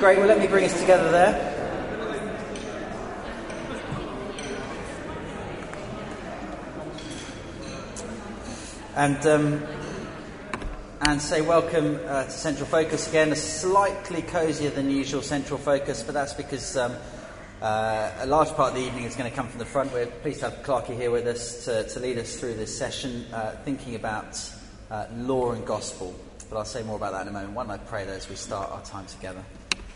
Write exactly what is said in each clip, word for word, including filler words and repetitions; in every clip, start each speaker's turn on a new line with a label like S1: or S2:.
S1: Great, well let me bring us together there. And um, and say welcome uh, to Central Focus again, a slightly cosier than usual Central Focus, but that's because um, uh, a large part of the evening is going to come from the front. We're pleased to have Clarky here with us to, to lead us through this session, uh, thinking about uh, law and gospel. But I'll say more about that in a moment. Why don't I pray though as we start our time together.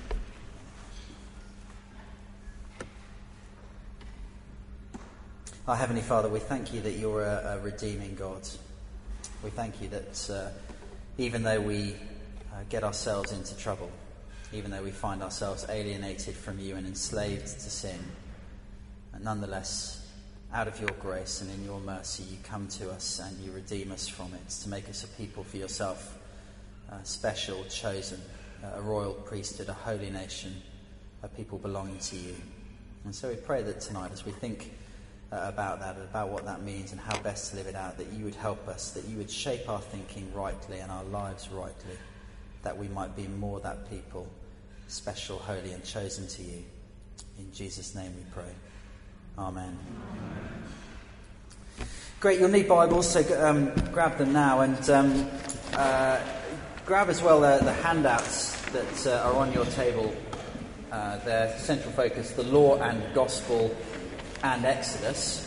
S1: Our Heavenly Father, we thank you that you're a, a redeeming God. We thank you that uh, even though we uh, get ourselves into trouble, even though we find ourselves alienated from you and enslaved to sin, and nonetheless, out of your grace and in your mercy, you come to us and you redeem us from it to make us a people for yourself, uh, special, chosen, uh, a royal priesthood, a holy nation, a people belonging to you. And so we pray that tonight, as we think Uh, about that, about what that means and how best to live it out, that you would help us, that you would shape our thinking rightly and our lives rightly, that we might be more that people, special, holy and chosen to you. In Jesus' name we pray. Amen. Amen. Great, you'll need Bibles, so um, grab them now and um, uh, grab as well uh, the handouts that uh, are on your table. Uh, they're Central Focus, the Law and Gospel and Exodus.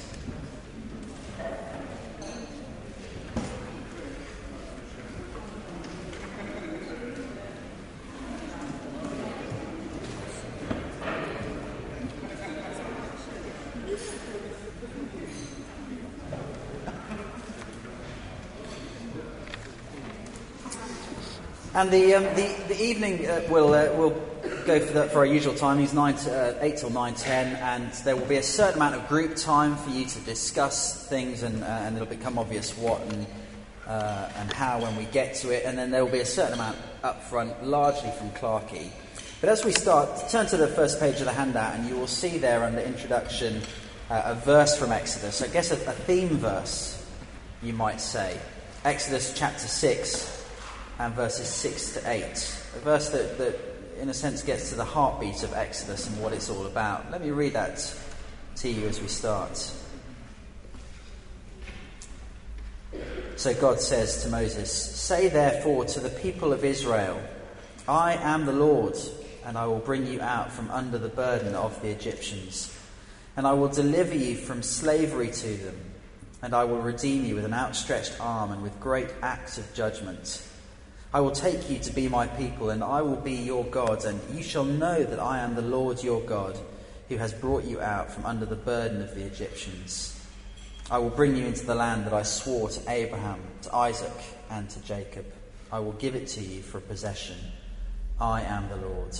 S1: And the um, the, the evening uh, will uh, will go for, the, for our usual timings, nine to, uh, eight till nine ten, and there will be a certain amount of group time for you to discuss things, and, uh, and it'll become obvious what and uh, and how when we get to it, and then there will be a certain amount up front, largely from Clarky. But as we start, turn to the first page of the handout, and you will see there under introduction uh, a verse from Exodus. I guess a, a theme verse, you might say. Exodus chapter six and verses six to eight. A verse that, that in a sense gets to the heartbeat of Exodus and what it's all about. Let me read that to you as we start. So God says to Moses, "Say therefore to the people of Israel, I am the Lord, and I will bring you out from under the burden of the Egyptians, and I will deliver you from slavery to them, and I will redeem you with an outstretched arm and with great acts of judgment. I will take you to be my people, and I will be your God, and you shall know that I am the Lord your God, who has brought you out from under the burden of the Egyptians. I will bring you into the land that I swore to Abraham, to Isaac, and to Jacob. I will give it to you for a possession. I am the Lord."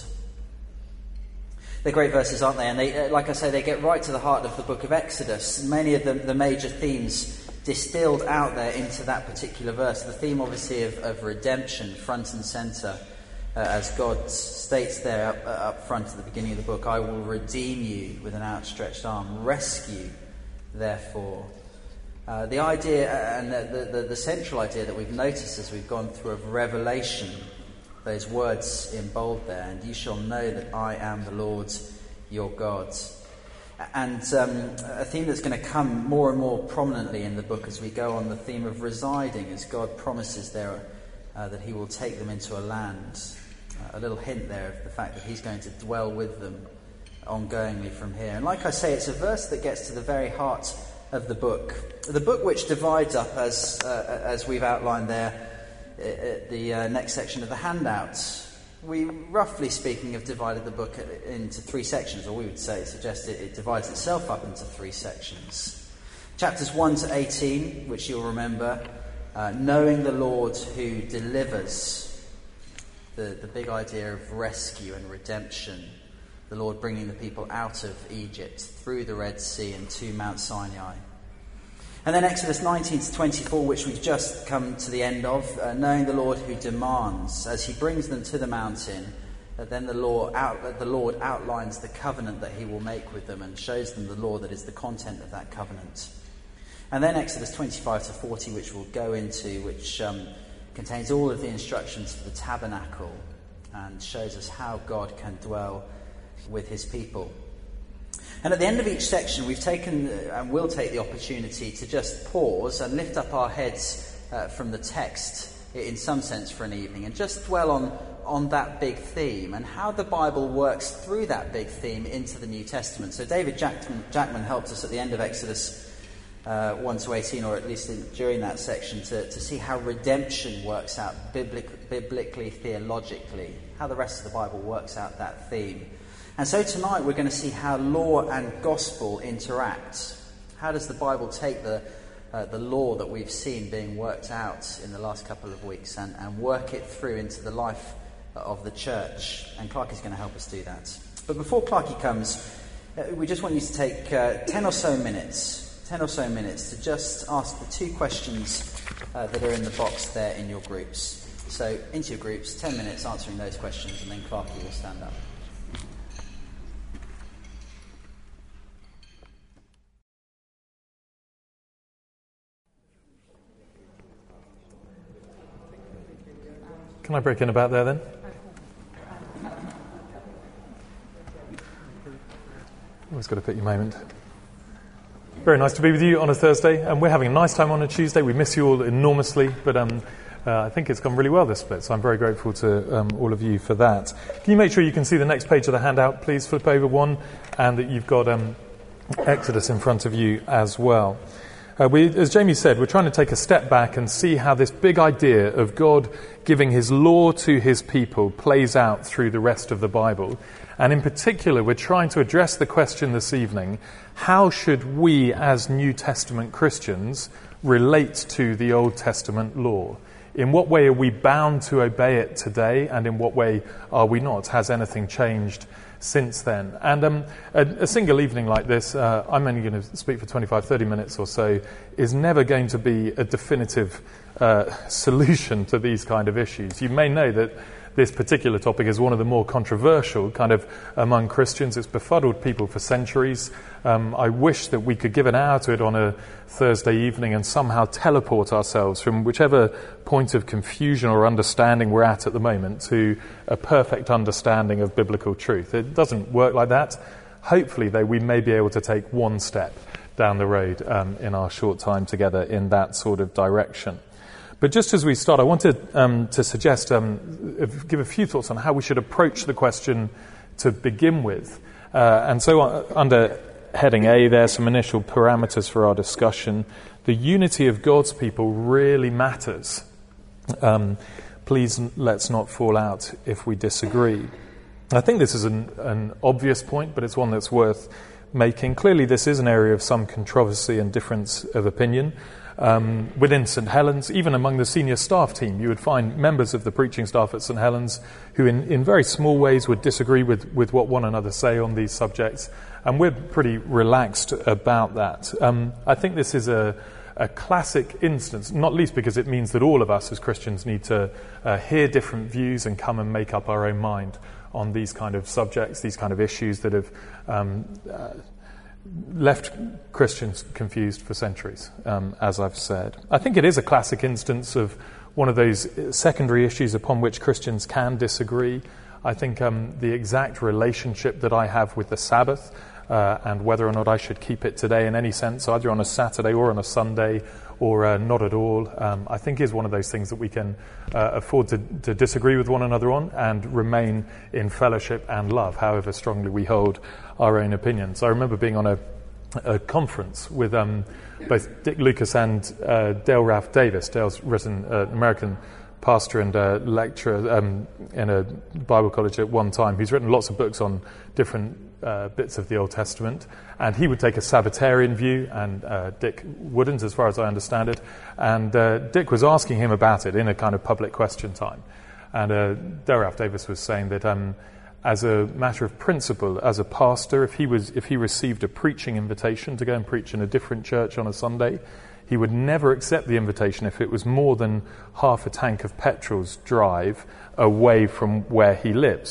S1: They're great verses, aren't they? And they, like I say, they get right to the heart of the book of Exodus. Many of the, the major themes distilled out there into that particular verse. The theme, obviously, of, of redemption, front and centre, uh, as God states there up, uh, up front at the beginning of the book, "I will redeem you with an outstretched arm, rescue, therefore." Uh, the idea, and the, the, the central idea that we've noticed as we've gone through of revelation, those words in bold there, "and you shall know that I am the Lord your God." And um, a theme that's going to come more and more prominently in the book as we go on, the theme of residing, as God promises there uh, that he will take them into a land. Uh, a little hint there of the fact that he's going to dwell with them ongoingly from here. And like I say, it's a verse that gets to the very heart of the book. The book which divides up, as uh, as we've outlined there, at the uh, next section of the handout. We, roughly speaking, have divided the book into three sections, or we would say, suggest it, it divides itself up into three sections. Chapters one to eighteen, which you'll remember, uh, knowing the Lord who delivers, the, the big idea of rescue and redemption, the Lord bringing the people out of Egypt, through the Red Sea and to Mount Sinai. And then Exodus nineteen to twenty-four, which we've just come to the end of, uh, knowing the Lord who demands, as he brings them to the mountain, that then the, law out, uh, the Lord outlines the covenant that he will make with them and shows them the law that is the content of that covenant. And then Exodus twenty-five to forty, which we'll go into, which um, contains all of the instructions for the tabernacle and shows us how God can dwell with his people. And at the end of each section, we've taken and will take the opportunity to just pause and lift up our heads uh, from the text in some sense for an evening and just dwell on, on that big theme and how the Bible works through that big theme into the New Testament. So David Jackman, Jackman helped us at the end of Exodus uh, one to eighteen, or at least in, during that section, to, to see how redemption works out biblic, biblically, theologically, how the rest of the Bible works out that theme. And so tonight we're going to see how law and gospel interact. How does the Bible take the uh, the law that we've seen being worked out in the last couple of weeks and, and work it through into the life of the church? And Clark is going to help us do that. But before Clarky comes, uh, we just want you to take uh, ten or so minutes, ten or so minutes to just ask the two questions uh, that are in the box there in your groups. So into your groups, ten minutes answering those questions, and then Clarky will stand up.
S2: Can I break in about there then? Always got to pick your moment. Very nice to be with you on a Thursday, and we're having a nice time on a Tuesday. We miss you all enormously, but um, uh, I think it's gone really well this split, so I'm very grateful to um, all of you for that. Can you make sure you can see the next page of the handout? Please flip over one, and that you've got um, Exodus in front of you as well. Uh, we, as Jamie said, we're trying to take a step back and see how this big idea of God giving his law to his people plays out through the rest of the Bible. And in particular, we're trying to address the question this evening, how should we as New Testament Christians relate to the Old Testament law? In what way are we bound to obey it today, and in what way are we not? Has anything changed since then? And um, a, a single evening like this, uh, I'm only going to speak for twenty-five, thirty minutes or so, is never going to be a definitive uh, solution to these kind of issues. You may know that this particular topic is one of the more controversial kind of among Christians. It's befuddled people for centuries. Um, I wish that we could give an hour to it on a Thursday evening and somehow teleport ourselves from whichever point of confusion or understanding we're at at the moment to a perfect understanding of biblical truth. It doesn't work like that. Hopefully, though, we may be able to take one step down the road um, in our short time together in that sort of direction. But just as we start, I wanted um, to suggest, um, give a few thoughts on how we should approach the question to begin with. Uh, and so uh, under heading A, there are some initial parameters for our discussion. The unity of God's people really matters. Um, please let's not fall out if we disagree. I think this is an, an obvious point, but it's one that's worth making. Clearly, this is an area of some controversy and difference of opinion. Um, within St Helens, even among the senior staff team, you would find members of the preaching staff at St Helens who in, in very small ways would disagree with, with what one another say on these subjects, and we're pretty relaxed about that. Um, I think this is a, a classic instance, not least because it means that all of us as Christians need to uh, hear different views and come and make up our own mind on these kind of subjects, these kind of issues that have um, uh, left Christians confused for centuries, um, as I've said. I think it is a classic instance of one of those secondary issues upon which Christians can disagree. I think um, the exact relationship that I have with the Sabbath uh, and whether or not I should keep it today in any sense, either on a Saturday or on a Sunday or uh, not at all, um, I think is one of those things that we can uh, afford to, to disagree with one another on and remain in fellowship and love, however strongly we hold our own opinions. I remember being on a, a conference with um, both Dick Lucas and uh, Dale Ralph Davis. Dale's written uh, an American pastor and uh, lecturer um, in a Bible college at one time. He's written lots of books on different uh, bits of the Old Testament, and he would take a Sabbatarian view, and uh, Dick wouldn't, as far as I understand it. And uh, Dick was asking him about it in a kind of public question time. And uh, Dale Ralph Davis was saying that um, as a matter of principle, as a pastor, if he was if he received a preaching invitation to go and preach in a different church on a Sunday, he would never accept the invitation if it was more than half a tank of petrol's drive away from where he lives,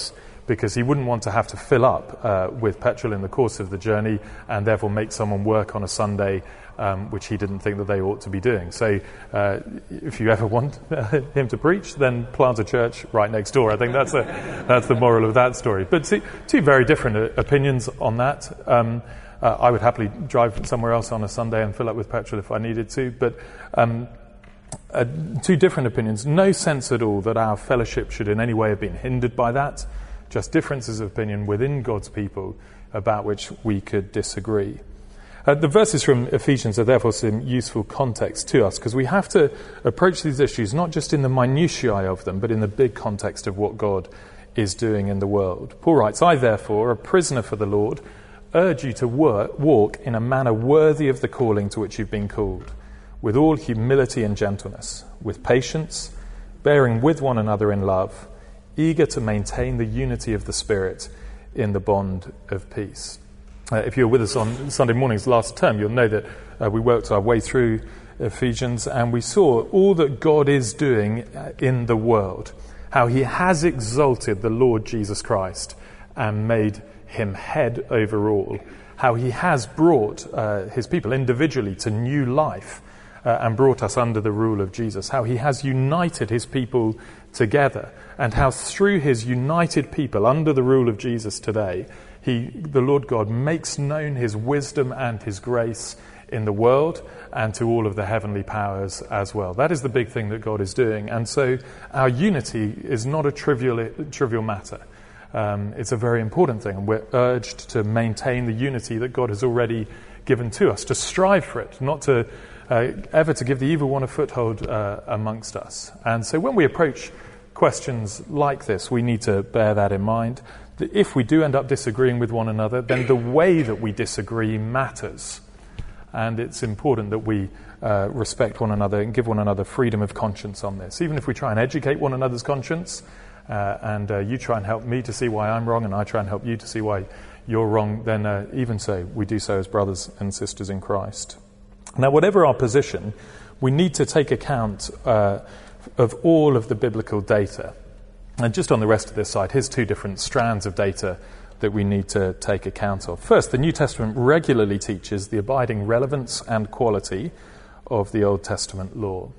S2: because he wouldn't want to have to fill up uh, with petrol in the course of the journey and therefore make someone work on a Sunday, um, which he didn't think that they ought to be doing. So uh, if you ever want uh, him to preach, then plant a church right next door. I think that's a, that's the moral of that story. But two, two very different uh, opinions on that. Um, uh, I would happily drive somewhere else on a Sunday and fill up with petrol if I needed to, but um, uh, two different opinions. No sense at all that our fellowship should in any way have been hindered by that. Just differences of opinion within God's people about which we could disagree. Uh, the verses from Ephesians are therefore some useful context to us, because we have to approach these issues not just in the minutiae of them, but in the big context of what God is doing in the world. Paul writes, I therefore, a prisoner for the Lord, urge you to work, walk in a manner worthy of the calling to which you've been called, with all humility and gentleness, with patience, bearing with one another in love, eager to maintain the unity of the Spirit in the bond of peace. Uh, if you were with us on Sunday mornings last term, you'll know that uh, we worked our way through Ephesians and we saw all that God is doing uh, in the world, how he has exalted the Lord Jesus Christ and made him head over all, how he has brought uh, his people individually to new life uh, and brought us under the rule of Jesus, how he has united his people together, and how through his united people under the rule of Jesus today, he, the Lord God, makes known his wisdom and his grace in the world and to all of the heavenly powers as well. That is the big thing that God is doing. And so our unity is not a trivial, trivial matter. Um, it's a very important thing, and we're urged to maintain the unity that God has already given to us, to strive for it, not to uh, ever to give the evil one a foothold uh, amongst us. And so when we approach questions like this, we need to bear that in mind. That if we do end up disagreeing with one another, then the way that we disagree matters. And it's important that we uh, respect one another and give one another freedom of conscience on this. Even if we try and educate one another's conscience, uh, and uh, you try and help me to see why I'm wrong, and I try and help you to see why you're wrong, then uh, even so, we do so as brothers and sisters in Christ. Now, whatever our position, we need to take account uh, of all of the biblical data. And just on the rest of this slide, here's two different strands of data that we need to take account of. First, the New Testament regularly teaches the abiding relevance and quality of the Old Testament law.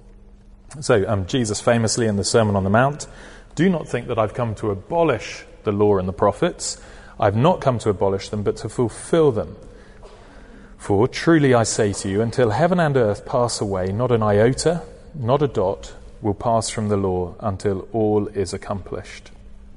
S2: So um, Jesus famously in the Sermon on the Mount, do not think that I've come to abolish the law and the prophets. I've not come to abolish them, but to fulfill them. For truly I say to you, until heaven and earth pass away, not an iota, not a dot, will pass from the law until all is accomplished.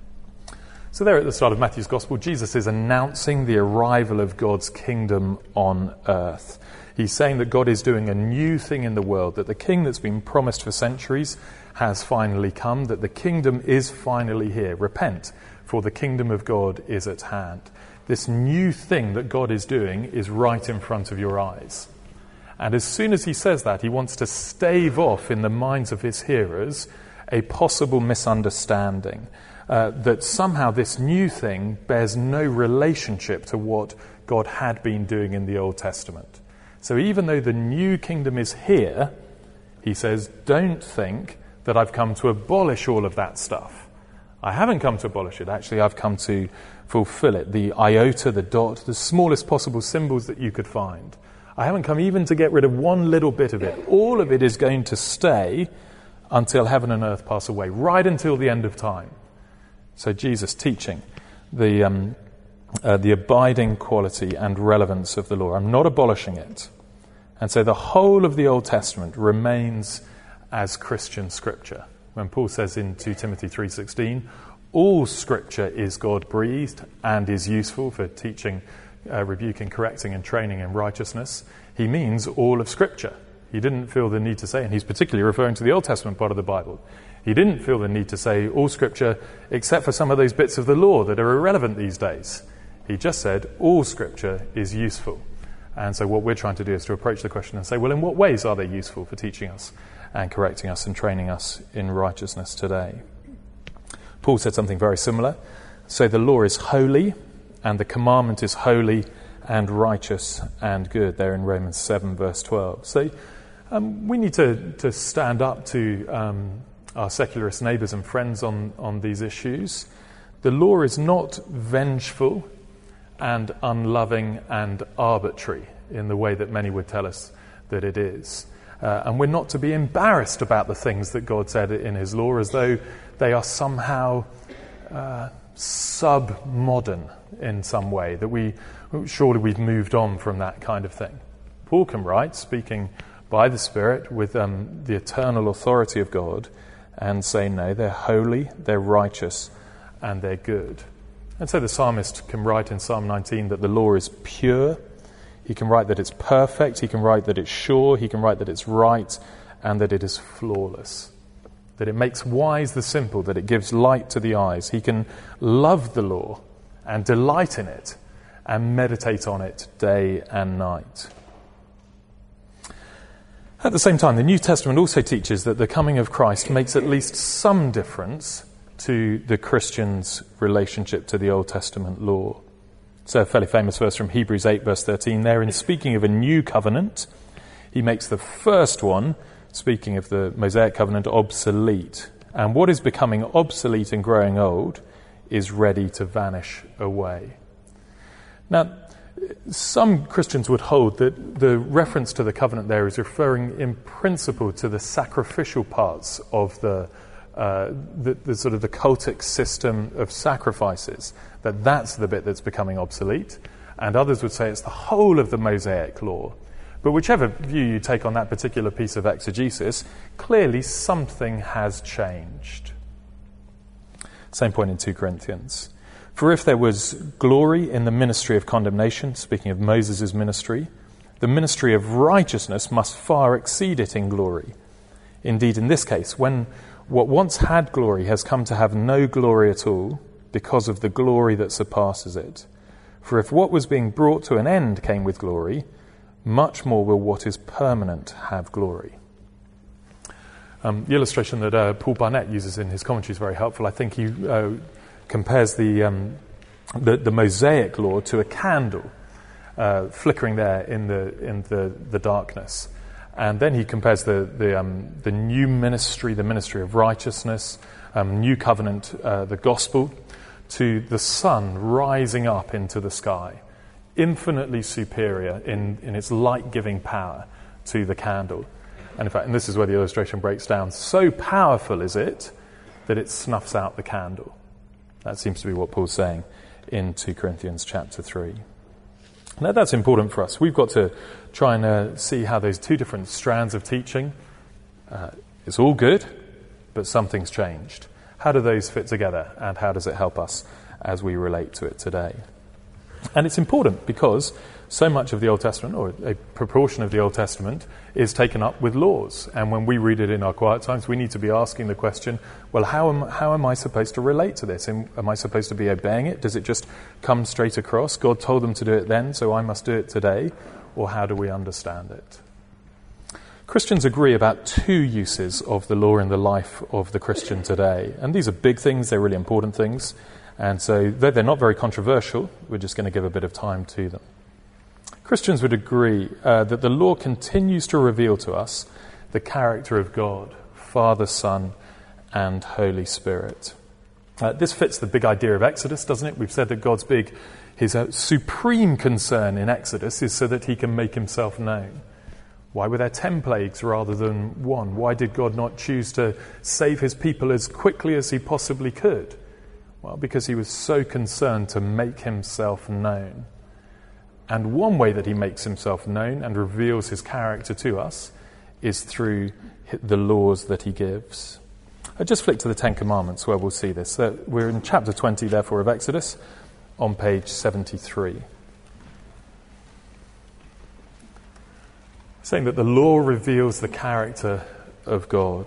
S2: So there at the start of Matthew's Gospel, Jesus is announcing the arrival of God's kingdom on earth. He's saying that God is doing a new thing in the world, that the king that's been promised for centuries has finally come, that the kingdom is finally here. Repent, for the kingdom of God is at hand. This new thing that God is doing is right in front of your eyes. And as soon as he says that, he wants to stave off in the minds of his hearers a possible misunderstanding, uh, that somehow this new thing bears no relationship to what God had been doing in the Old Testament. So even though the new kingdom is here, he says, don't think that I've come to abolish all of that stuff. I haven't come to abolish it. Actually, I've come to fulfill it. The iota, the dot, the smallest possible symbols that you could find. I haven't come even to get rid of one little bit of it. All of it is going to stay until heaven and earth pass away, right until the end of time. So Jesus teaching the um, uh, the abiding quality and relevance of the law. I'm not abolishing it. And so the whole of the Old Testament remains as Christian scripture. When Paul says in Second Timothy three sixteen, all scripture is God-breathed and is useful for teaching, Uh, rebuking, correcting and training in righteousness, he means all of Scripture. He didn't feel the need to say, and he's particularly referring to the Old Testament part of the Bible, he didn't feel the need to say all Scripture except for some of those bits of the law that are irrelevant these days. He just said all Scripture is useful. And so what we're trying to do is to approach the question and say, well, in what ways are they useful for teaching us and correcting us and training us in righteousness today? Paul said something very similar. So the law is holy, and the commandment is holy and righteous and good, there in Romans seven, verse twelve. So um, we need to, to stand up to um, our secularist neighbours and friends on, on these issues. The law is not vengeful and unloving and arbitrary in the way that many would tell us that it is. Uh, and we're not to be embarrassed about the things that God said in his law as though they are somehow uh, sub-modern in some way, that we surely we've moved on from that kind of thing. Paul can write, speaking by the Spirit with um, the eternal authority of God, and say, no, they're holy, they're righteous, and they're good. And so the psalmist can write in Psalm nineteen that the law is pure. He can write that it's perfect. He can write that it's sure. He can write that it's right, and that it is flawless. That it makes wise the simple, that it gives light to the eyes. He can love the law and delight in it and meditate on it day and night. At the same time, the New Testament also teaches that the coming of Christ makes at least some difference to the Christian's relationship to the Old Testament law. So a fairly famous verse from Hebrews eight, verse thirteen, there in speaking of a new covenant, he makes the first one, speaking of the Mosaic covenant, obsolete. And what is becoming obsolete and growing old is ready to vanish away. Now, some Christians would hold that the reference to the covenant there is referring in principle to the sacrificial parts of the, uh, the, the sort of the cultic system of sacrifices, that that's the bit that's becoming obsolete. And others would say it's the whole of the Mosaic law. But whichever view you take on that particular piece of exegesis, clearly something has changed. Same point in two Corinthians. For if there was glory in the ministry of condemnation, speaking of Moses' ministry, the ministry of righteousness must far exceed it in glory. Indeed, in this case, when what once had glory has come to have no glory at all, because of the glory that surpasses it. For if what was being brought to an end came with glory, much more will what is permanent have glory. Um, the illustration that uh, Paul Barnett uses in his commentary is very helpful. I think he uh, compares the, um, the the Mosaic law to a candle uh, flickering there in the in the, the darkness, and then he compares the the, um, the new ministry, the ministry of righteousness, um, new covenant, uh, the gospel, to the sun rising up into the sky, infinitely superior in, in its light-giving power to the candle. And in fact, and this is where the illustration breaks down, so powerful is it that it snuffs out the candle. That seems to be what Paul's saying in two Corinthians chapter three. Now that's important for us. We've got to try and uh, see how those two different strands of teaching, uh, it's all good, but something's changed. How do those fit together, and how does it help us as we relate to it today? And it's important because so much of the Old Testament, or a proportion of the Old Testament, is taken up with laws. And when we read it in our quiet times, we need to be asking the question, well, how am, how am I supposed to relate to this? Am, am I supposed to be obeying it? Does it just come straight across? God told them to do it then, so I must do it today. Or how do we understand it? Christians agree about two uses of the law in the life of the Christian today. And these are big things, they're really important things. And so, though they're not very controversial, we're just going to give a bit of time to them. Christians would agree uh, that the law continues to reveal to us the character of God, Father, Son, and Holy Spirit. Uh, this fits the big idea of Exodus, doesn't it? We've said that God's big, his uh, supreme concern in Exodus is so that he can make himself known. Why were there ten plagues rather than one? Why did God not choose to save his people as quickly as he possibly could? Well, because he was so concerned to make himself known. And one way that he makes himself known and reveals his character to us is through the laws that he gives. I just flick to the Ten Commandments where we'll see this. Uh, we're in chapter twenty, therefore, of Exodus, on page seventy-three. Saying that the law reveals the character of God.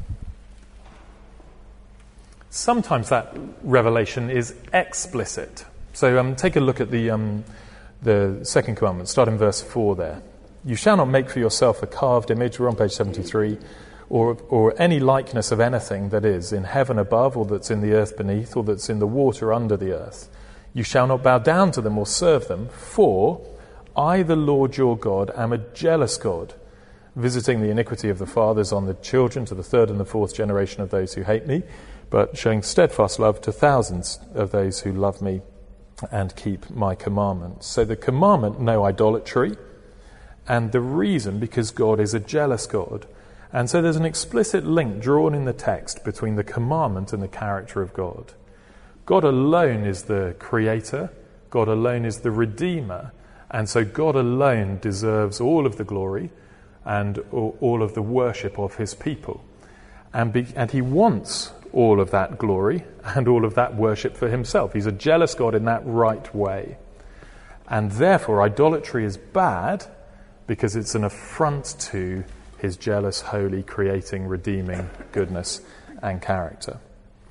S2: Sometimes that revelation is explicit. So um, take a look at the um, the second commandment. Start in verse four there. You shall not make for yourself a carved image, we're on page seventy-three, or or any likeness of anything that is in heaven above, or that's in the earth beneath, or that's in the water under the earth. You shall not bow down to them or serve them, for I, the Lord your God, am a jealous God, visiting the iniquity of the fathers on the children to the third and the fourth generation of those who hate me, but showing steadfast love to thousands of those who love me and keep my commandments. So the commandment, no idolatry, and the reason, because God is a jealous God. And so there's an explicit link drawn in the text between the commandment and the character of God. God alone is the creator, God alone is the redeemer, and so God alone deserves all of the glory and all of the worship of his people. And, be, and he wants all of that glory and all of that worship for himself. He's a jealous God in that right way. And therefore, idolatry is bad because it's an affront to his jealous, holy, creating, redeeming goodness and character.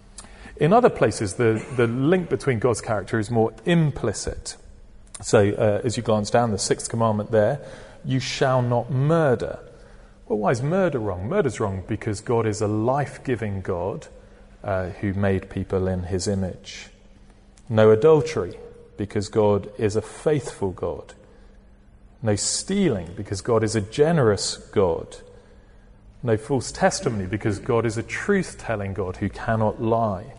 S2: In other places, the, the link between God's character is more implicit. So, uh, as you glance down, the sixth commandment there, you shall not murder. Well, why is murder wrong? Murder's wrong because God is a life-giving God uh, who made people in his image. No adultery, because God is a faithful God. No stealing, because God is a generous God. No false testimony, because God is a truth-telling God who cannot lie.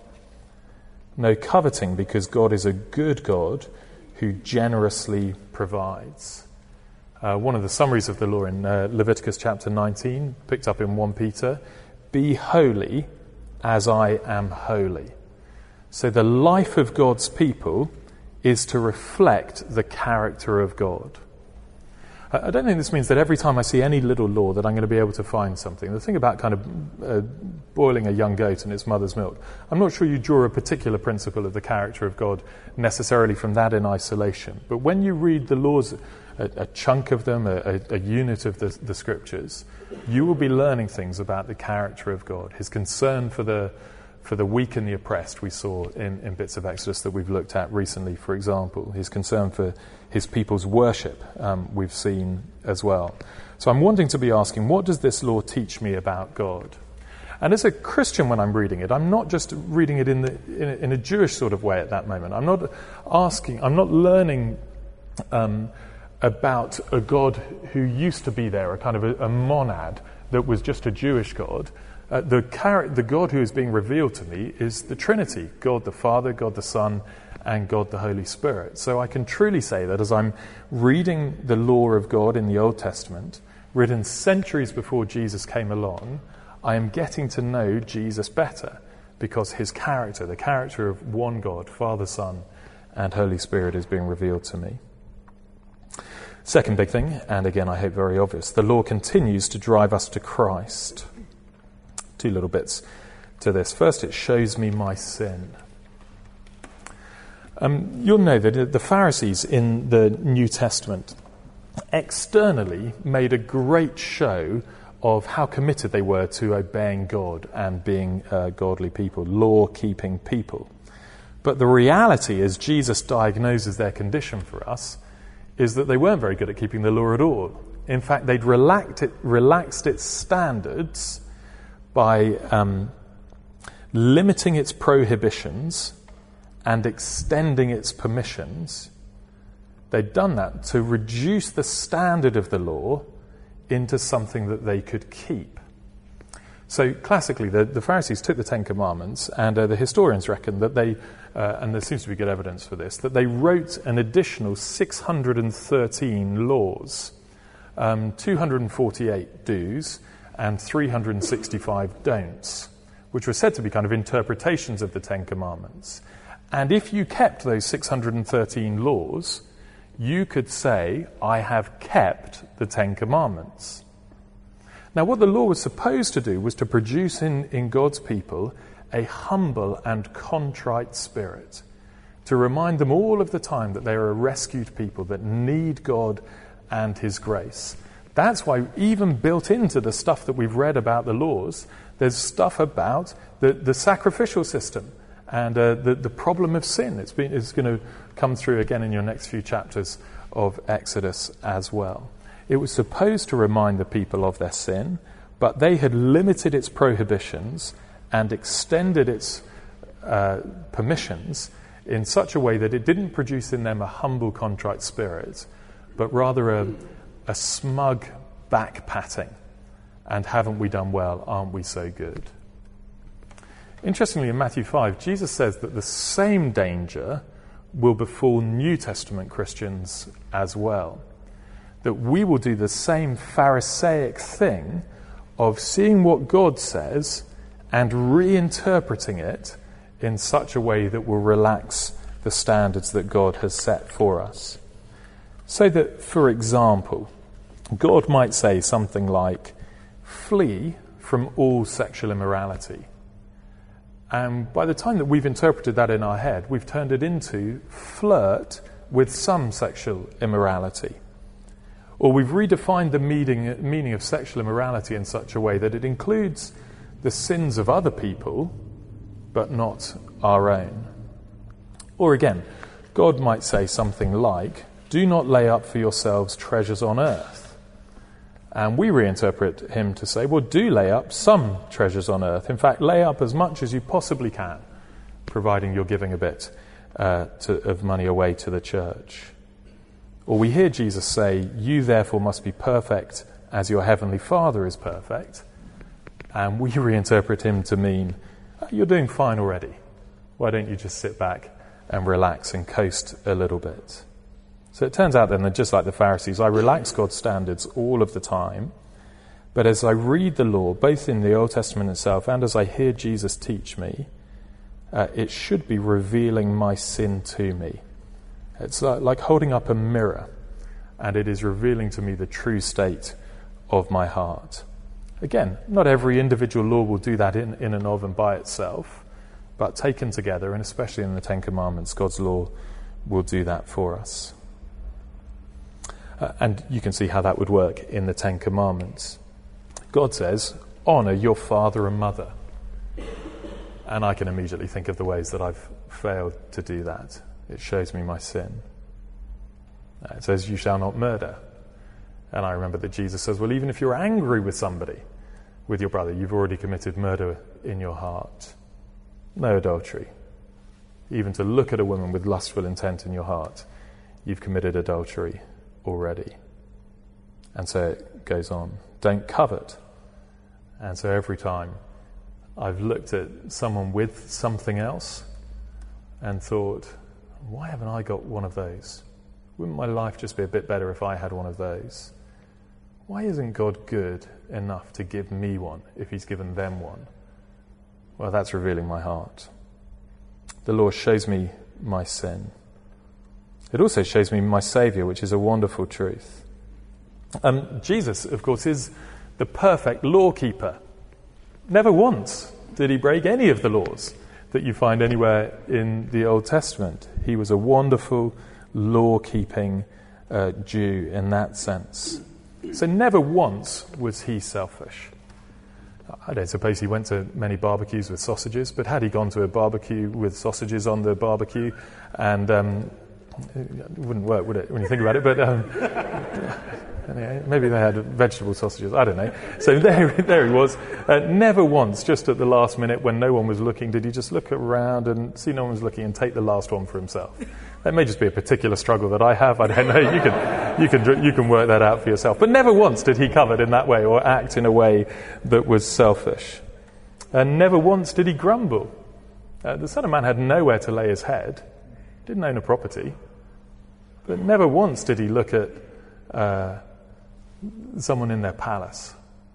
S2: No coveting, because God is a good God who generously provides. Uh, one of the summaries of the law in uh, Leviticus chapter nineteen, picked up in First Peter, be holy as I am holy. So the life of God's people is to reflect the character of God. I don't think this means that every time I see any little law that I'm going to be able to find something. The thing about kind of uh, boiling a young goat in its mother's milk, I'm not sure you draw a particular principle of the character of God necessarily from that in isolation. But when you read the laws, a, a chunk of them, a, a, a unit of the, the scriptures, you will be learning things about the character of God, his concern for the for the weak and the oppressed we saw in, in bits of Exodus that we've looked at recently, for example, his concern for his people's worship um, we've seen as well. So I'm wanting to be asking, what does this law teach me about God? And as a Christian, when I'm reading it, I'm not just reading it in, the, in, a, in a Jewish sort of way at that moment. I'm not asking, I'm not learning um, about a God who used to be there, a kind of a, a monad that was just a Jewish God. Uh, the, char- the God who is being revealed to me is the Trinity, God the Father, God the Son, and God the Holy Spirit. So I can truly say that as I'm reading the law of God in the Old Testament, written centuries before Jesus came along, I am getting to know Jesus better because his character, the character of one God, Father, Son, and Holy Spirit is being revealed to me. Second big thing, and again I hope very obvious, the law continues to drive us to Christ. Two little bits to this. First, it shows me my sin. Um, you'll know that the Pharisees in the New Testament externally made a great show of how committed they were to obeying God and being uh, godly people, law-keeping people. But the reality, as Jesus diagnoses their condition for us, is that they weren't very good at keeping the law at all. In fact, they'd relaxed, it, relaxed its standards by um, limiting its prohibitions and extending its permissions. They'd done that to reduce the standard of the law into something that they could keep. So classically, the, the Pharisees took the Ten Commandments, and uh, the historians reckon that they, uh, and there seems to be good evidence for this, that they wrote an additional six hundred thirteen laws, um, two hundred forty-eight do's, and three hundred sixty-five don'ts, which were said to be kind of interpretations of the Ten Commandments. And if you kept those six hundred thirteen laws, you could say, I have kept the Ten Commandments. Now, what the law was supposed to do was to produce in, in God's people a humble and contrite spirit, to remind them all of the time that they are a rescued people that need God and his grace. That's why even built into the stuff that we've read about the laws, there's stuff about the, the sacrificial system and uh, the, the problem of sin. It's, been, it's going to come through again in your next few chapters of Exodus as well. It was supposed to remind the people of their sin, but they had limited its prohibitions and extended its uh, permissions in such a way that it didn't produce in them a humble, contrite spirit, but rather a, a smug back-patting. And haven't we done well? Aren't we so good? Interestingly, in Matthew five, Jesus says that the same danger will befall New Testament Christians as well. That we will do the same Pharisaic thing of seeing what God says and reinterpreting it in such a way that will relax the standards that God has set for us. So that, for example, God might say something like, flee from all sexual immorality. And by the time that we've interpreted that in our head, we've turned it into flirt with some sexual immorality. Or we've redefined the meaning, meaning of sexual immorality in such a way that it includes the sins of other people, but not our own. Or again, God might say something like, do not lay up for yourselves treasures on earth. And we reinterpret him to say, well, do lay up some treasures on earth. In fact, lay up as much as you possibly can, providing you're giving a bit uh, to, of money away to the church. Or we hear Jesus say, you therefore must be perfect as your heavenly Father is perfect. And we reinterpret him to mean, you're doing fine already. Why don't you just sit back and relax and coast a little bit? So it turns out then that just like the Pharisees, I relax God's standards all of the time. But as I read the law, both in the Old Testament itself and as I hear Jesus teach me, uh, it should be revealing my sin to me. It's like, like holding up a mirror, and it is revealing to me the true state of my heart. Again, not every individual law will do that in, in and of and by itself, but taken together, and especially in the Ten Commandments, God's law will do that for us. Uh, and you can see how that would work in the Ten Commandments. God says, honour your father and mother. And I can immediately think of the ways that I've failed to do that. It shows me my sin. Uh, it says, you shall not murder. And I remember that Jesus says, well, even if you're angry with somebody, with your brother, you've already committed murder in your heart. No adultery. Even to look at a woman with lustful intent in your heart, you've committed adultery already. And so it goes on. Don't covet. And so every time I've looked at someone with something else and thought, why haven't I got one of those? Wouldn't my life just be a bit better if I had one of those? Why isn't God good enough to give me one if he's given them one? Well, that's revealing my heart. The law shows me my sin. It also shows me my Saviour, which is a wonderful truth. Um, Jesus, of course, is the perfect lawkeeper. Never once did he break any of the laws that you find anywhere in the Old Testament. He was a wonderful law-keeping uh, Jew in that sense. So never once was he selfish. I don't suppose he went to many barbecues with sausages, but had he gone to a barbecue with sausages on the barbecue, and um, it wouldn't work, would it, when you think about it? But um, maybe they had vegetable sausages, I don't know. So there, there he was. Uh, never once, just at the last minute when no one was looking, did he just look around and see no one was looking and take the last one for himself. That may just be a particular struggle that I have. I don't know. You can, you can, you can work that out for yourself. But never once did he covet in that way or act in a way that was selfish. And never once did he grumble. Uh, the Son of Man had nowhere to lay his head. Didn't own a property. But never once did he look at uh, someone in their palace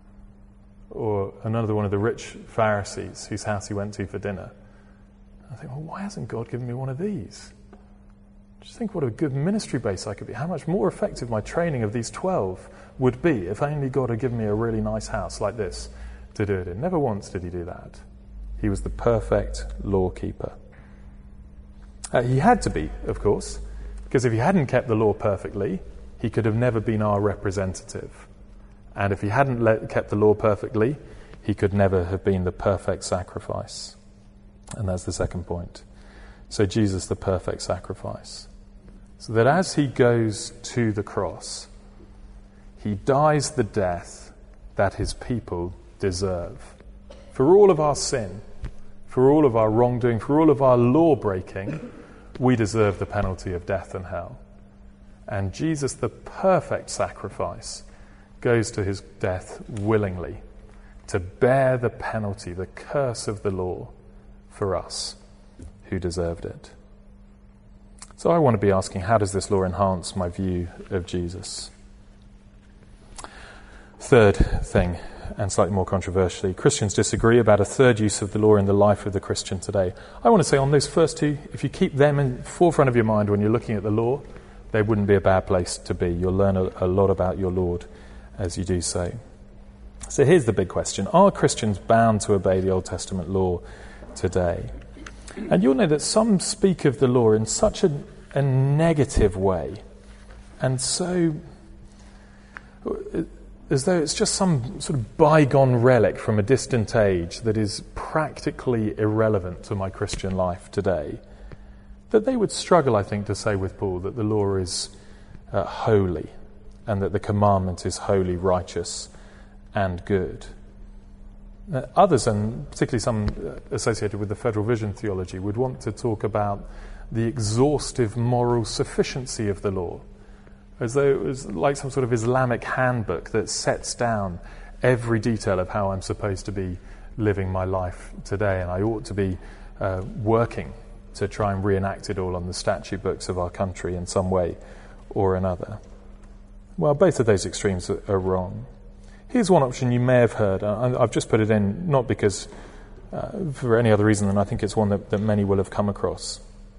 S2: or another one of the rich Pharisees whose house he went to for dinner. I think, well, why hasn't God given me one of these? Just think what a good ministry base I could be. How much more effective my training of these twelve would be if only God had given me a really nice house like this to do it in. Never once did he do that. He was the perfect lawkeeper. Uh, he had to be, of course, because if he hadn't kept the law perfectly, he could have never been our representative. And if he hadn't let, kept the law perfectly, he could never have been the perfect sacrifice. And that's the second point. So Jesus, the perfect sacrifice. So that as he goes to the cross, he dies the death that his people deserve. For all of our sin, for all of our wrongdoing, for all of our law breaking, we deserve the penalty of death and hell. And Jesus, the perfect sacrifice, goes to his death willingly to bear the penalty, the curse of the law, for us who deserved it. So I want to be asking, how does this law enhance my view of Jesus? Third thing, and slightly more controversially, Christians disagree about a third use of the law in the life of the Christian today. I want to say on those first two, if you keep them in the forefront of your mind when you're looking at the law, they wouldn't be a bad place to be. You'll learn a, a lot about your Lord as you do so. So here's the big question. Are Christians bound to obey the Old Testament law today? And you'll know that some speak of the law in such a, a negative way, and so as though it's just some sort of bygone relic from a distant age that is practically irrelevant to my Christian life today, that they would struggle, I think, to say with Paul that the law is uh, holy and that the commandment is holy, righteous, and good. Uh, others, and particularly some associated with the Federal Vision theology, would want to talk about the exhaustive moral sufficiency of the law, as though it was like some sort of Islamic handbook that sets down every detail of how I'm supposed to be living my life today, and I ought to be uh, working to try and reenact it all on the statute books of our country in some way or another. Well, both of those extremes are, are wrong. Here's one option you may have heard. I, I've just put it in, not because uh, for any other reason than I think it's one that, that many will have come across.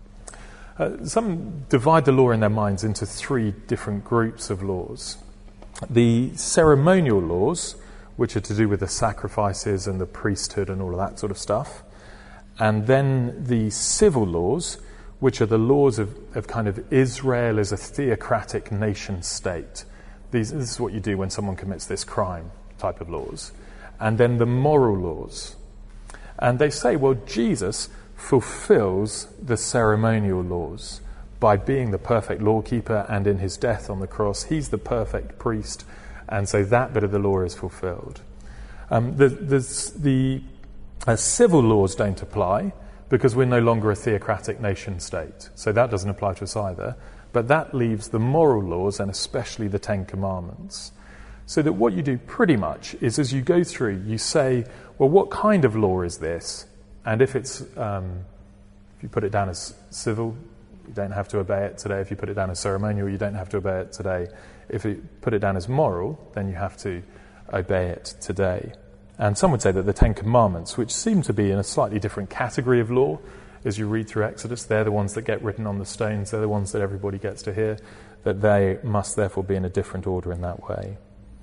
S2: Uh, some divide the law in their minds into three different groups of laws. The ceremonial laws, which are to do with the sacrifices and the priesthood and all of that sort of stuff. And then the civil laws, which are the laws of, of kind of Israel as a theocratic nation state. These, this is what you do when someone commits this crime type of laws. And then the moral laws. And they say, well, Jesus fulfills the ceremonial laws by being the perfect lawkeeper, and in his death on the cross, he's the perfect priest, and so that bit of the law is fulfilled. Um, the the, the uh, civil laws don't apply because we're no longer a theocratic nation state, so that doesn't apply to us either. But that leaves the moral laws, and especially the Ten Commandments. So that what you do pretty much is, as you go through, you say, well, what kind of law is this? And if it's, um, if you put it down as civil, you don't have to obey it today. If you put it down as ceremonial, you don't have to obey it today. If you put it down as moral, then you have to obey it today. And some would say that the Ten Commandments, which seem to be in a slightly different category of law, as you read through Exodus, they're the ones that get written on the stones, they're the ones that everybody gets to hear, that they must therefore be in a different order in that way.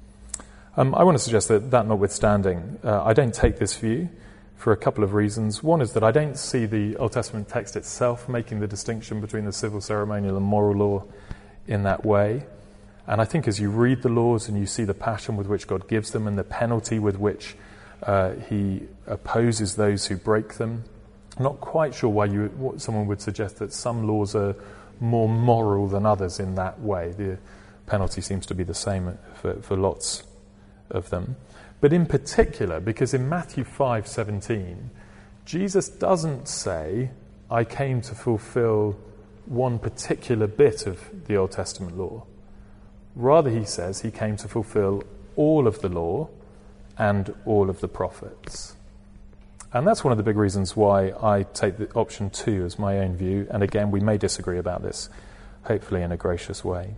S2: Um, I want to suggest that, that notwithstanding, uh, I don't take this view for a couple of reasons. One is that I don't see the Old Testament text itself making the distinction between the civil, ceremonial and moral law in that way. And I think as you read the laws and you see the passion with which God gives them and the penalty with which uh, he opposes those who break them, I'm not quite sure why you, what someone would suggest that some laws are more moral than others in that way. The penalty seems to be the same for, for lots of them. But in particular, because in Matthew five seventeen, Jesus doesn't say, I came to fulfill one particular bit of the Old Testament law. Rather, he says he came to fulfill all of the law and all of the prophets. And that's one of the big reasons why I take the option two as my own view. And again, we may disagree about this, hopefully in a gracious way.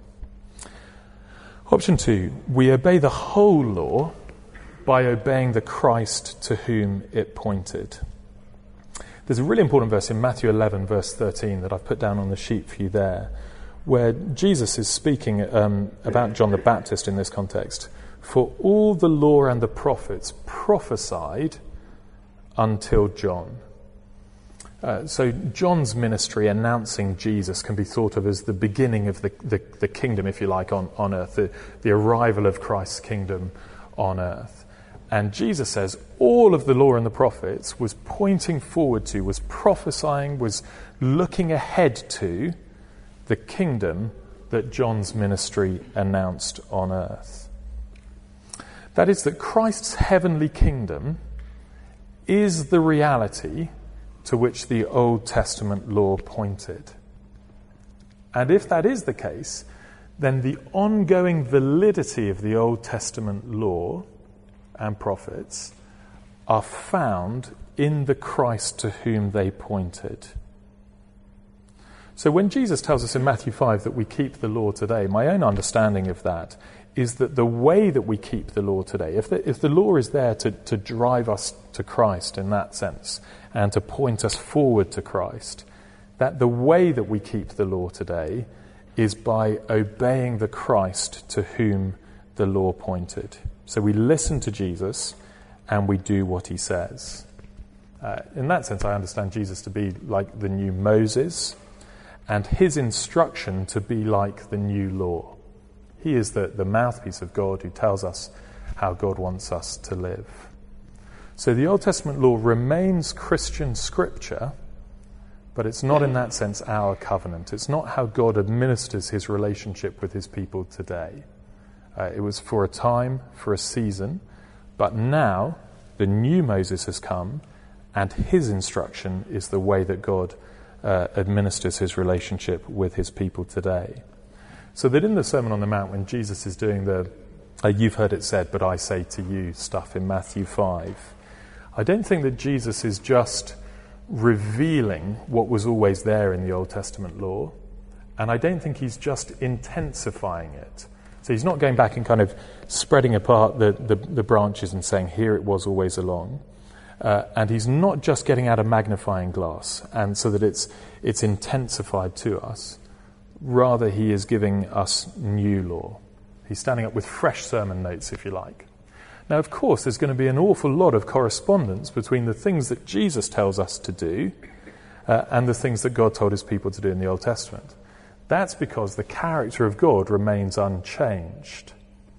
S2: Option two, we obey the whole law by obeying the Christ to whom it pointed. There's a really important verse in Matthew eleven, verse thirteen, that I've put down on the sheet for you there, where Jesus is speaking um, about John the Baptist in this context. For all the law and the prophets prophesied until John. Uh, so John's ministry announcing Jesus can be thought of as the beginning of the, the, the kingdom, if you like, on, on earth, the, the arrival of Christ's kingdom on earth. And Jesus says all of the law and the prophets was pointing forward to, was prophesying, was looking ahead to the kingdom that John's ministry announced on earth. That is, that Christ's heavenly kingdom is the reality to which the Old Testament law pointed. And if that is the case, then the ongoing validity of the Old Testament law and prophets are found in the Christ to whom they pointed. So when Jesus tells us in Matthew five that we keep the law today, my own understanding of that is that the way that we keep the law today, if the, if the law is there to, to drive us to Christ in that sense and to point us forward to Christ, that the way that we keep the law today is by obeying the Christ to whom the law pointed. So we listen to Jesus and we do what he says. Uh, in that sense, I understand Jesus to be like the new Moses and his instruction to be like the new law. He is the, the mouthpiece of God who tells us how God wants us to live. So the Old Testament law remains Christian scripture, but it's not in that sense our covenant. It's not how God administers his relationship with his people today. Uh, it was for a time, for a season, but now the new Moses has come and his instruction is the way that God uh, administers his relationship with his people today. So that in the Sermon on the Mount, when Jesus is doing the uh, you've heard it said, but I say to you stuff in Matthew five, I don't think that Jesus is just revealing what was always there in the Old Testament law, and I don't think he's just intensifying it. So he's not going back and kind of spreading apart the, the, the branches and saying, here it was always along. Uh, and he's not just getting out a magnifying glass and so that it's it's intensified to us. Rather, he is giving us new law. He's standing up with fresh sermon notes, if you like. Now, of course, there's going to be an awful lot of correspondence between the things that Jesus tells us to do uh, and the things that God told his people to do in the Old Testament. That's because the character of God remains unchanged.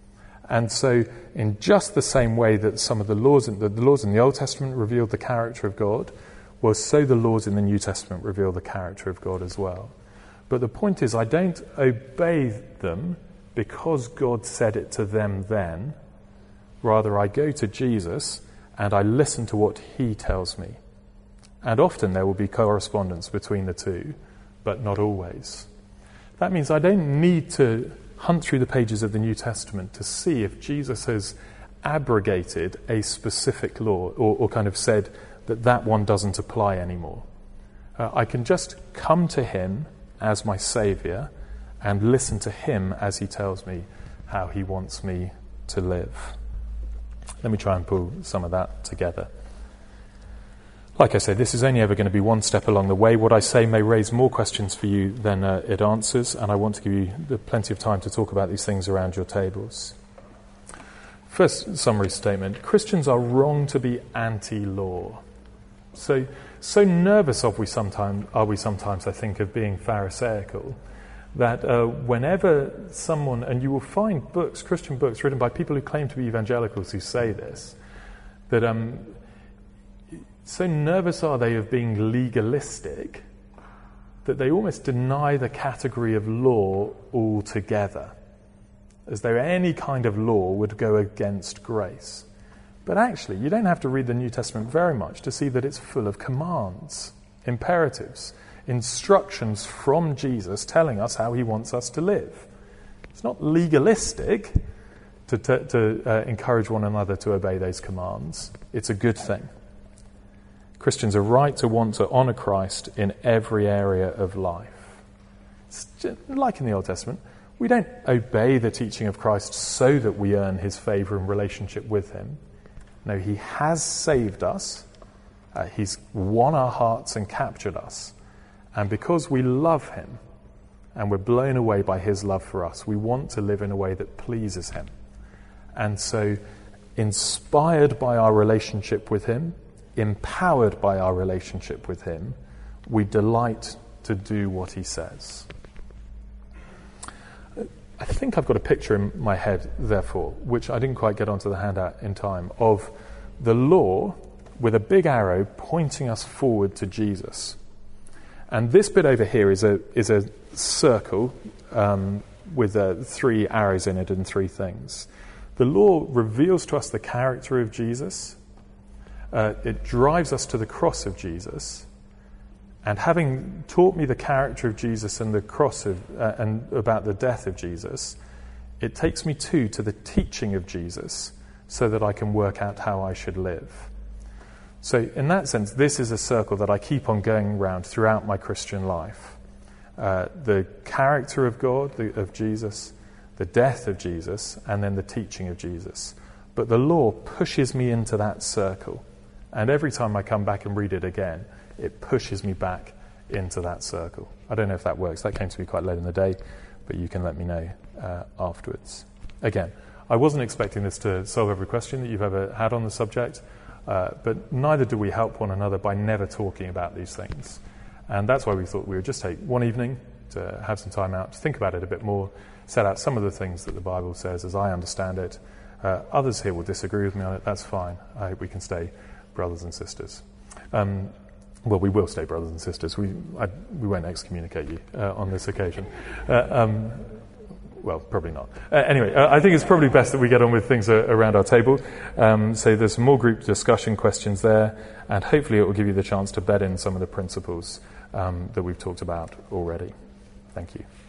S2: And so, in just the same way that some of the laws in the, the laws in the Old Testament revealed the character of God, well, so the laws in the New Testament reveal the character of God as well. But the point is, I don't obey them because God said it to them then. Rather, I go to Jesus and I listen to what he tells me. And often there will be correspondence between the two, but not always. That means I don't need to hunt through the pages of the New Testament to see if Jesus has abrogated a specific law or, or kind of said that that one doesn't apply anymore. Uh, I can just come to him as my Saviour and listen to him as he tells me how he wants me to live. Let me try and pull some of that together. Like I said, this is only ever going to be one step along the way. What I say may raise more questions for you than uh, it answers, and I want to give you the plenty of time to talk about these things around your tables. First summary statement: Christians are wrong to be anti-law. So, so nervous of we sometimes are we sometimes, I think, of being Pharisaical, that uh, whenever someone, and you will find books, Christian books, written by people who claim to be evangelicals who say this, that um, so nervous are they of being legalistic that they almost deny the category of law altogether, as though any kind of law would go against grace. But actually, you don't have to read the New Testament very much to see that it's full of commands, imperatives, instructions from Jesus telling us how he wants us to live. It's not legalistic to, to, to uh, encourage one another to obey those commands. It's a good thing. Christians are right to want to honour Christ in every area of life. It's just like in the Old Testament, we don't obey the teaching of Christ so that we earn his favour and relationship with him. No, he has saved us. Uh, he's won our hearts and captured us. And because we love him and we're blown away by his love for us, we want to live in a way that pleases him. And so, inspired by our relationship with him, empowered by our relationship with him, we delight to do what he says. I think I've got a picture in my head, therefore, which I didn't quite get onto the handout in time, of the law with a big arrow pointing us forward to Jesus. And this bit over here is a is a circle um, with uh, three arrows in it and three things. The law reveals to us the character of Jesus. Uh, it drives us to the cross of Jesus. And having taught me the character of Jesus and the cross of uh, and about the death of Jesus, it takes me too to the teaching of Jesus so that I can work out how I should live. So in that sense, this is a circle that I keep on going round throughout my Christian life. Uh, the character of God, the, of Jesus, the death of Jesus, and then the teaching of Jesus. But the law pushes me into that circle. And every time I come back and read it again, it pushes me back into that circle. I don't know if that works. That came to me quite late in the day, but you can let me know uh, afterwards. Again, I wasn't expecting this to solve every question that you've ever had on the subject, uh, but neither do we help one another by never talking about these things. And that's why we thought we would just take one evening to have some time out, to think about it a bit more, set out some of the things that the Bible says as I understand it. Uh, others here will disagree with me on it. That's fine. I hope we can stay brothers and sisters. Um, well, we will stay brothers and sisters. We I, we won't excommunicate you uh, on this occasion. Uh, um, well, probably not. Uh, anyway, uh, I think it's probably best that we get on with things uh, around our table. Um, so there's some more group discussion questions there, and hopefully it will give you the chance to bed in some of the principles um, that we've talked about already. Thank you.